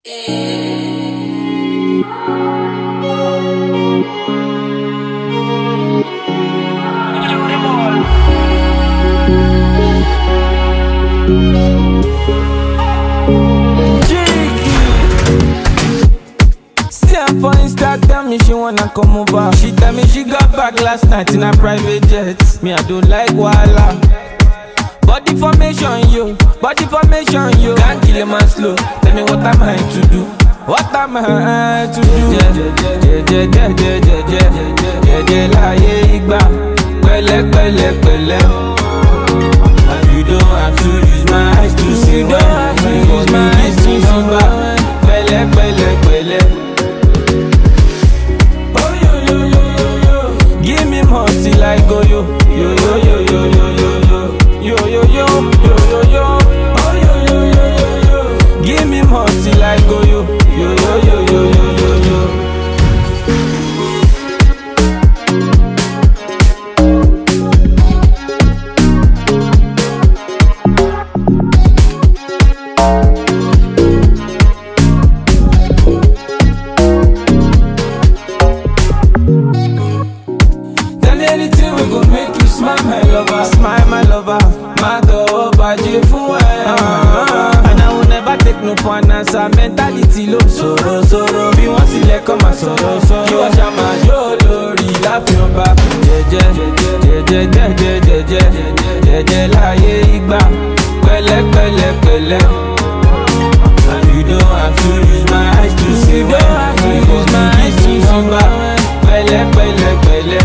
For Insta, tell me she wanna come over. She tell me she got back last night in a private jet. Me, I don't like Walla. Body formation, yo. Body formation, yo. Can't kill a man slow. Tell me what am I to do? What am I to do? Láyé ìgbà. Pẹ̀lẹ́, pẹ̀lẹ́, pẹ̀lẹ́. And you don't have to use my eyes to see them. You don't have to use my eyes to see them. Pẹ̀lẹ́, pẹ̀lẹ́, pẹ̀lẹ́. Give me more till I go yo, yo yo yo yo yo yo yo yo yo yo yo yo yo. Oh yo yo yo yo yo. Give me more till I go yo, yo yo yo yo yo yo yo. Anything we gon' make you smile, my lover. Smile, my lover. My dog, baje fun e. And I will never take no for an answer. Mentality low, soro, soro. Bí wọ́n sílẹ̀ kọ́ máa sọ̀rọ̀, sọ̀rọ̀. Kí wọ́n ṣá máa jó lórí láàfin ọba. Jẹ́jẹ́ láyé ìgbà. Pẹ̀lẹ́, pẹ̀lẹ́, pẹ̀lẹ́. And you don't have to use my eyes to see them. You don't have to use my eyes to see them. Pẹ̀lẹ́, pẹ̀lẹ́, pẹ̀lẹ́.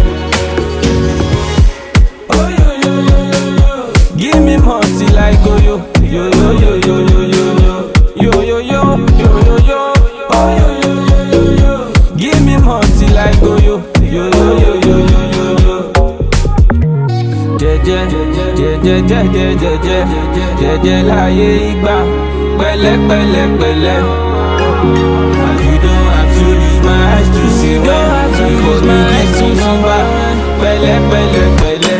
Give me more till I go yo, yo yo yo yo yo yo yo yo yo yo yo yo yo. Oh yo yo yo yo yo. Give me more till I go yo, yo yo yo yo yo yo yo. Jẹ́jẹ́ láyé ìgbà. Pẹ̀lẹ́, pẹ̀lẹ́, pẹ̀lẹ́. And you don't have to use my eyes to see them. You don't have to use my eyes to see them. Pẹ̀lẹ́, pẹ̀lẹ́, pẹ̀lẹ́.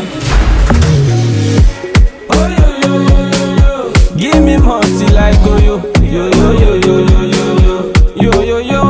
Give me more till I go yo, yo yo yo yo yo yo yo yo yo yo.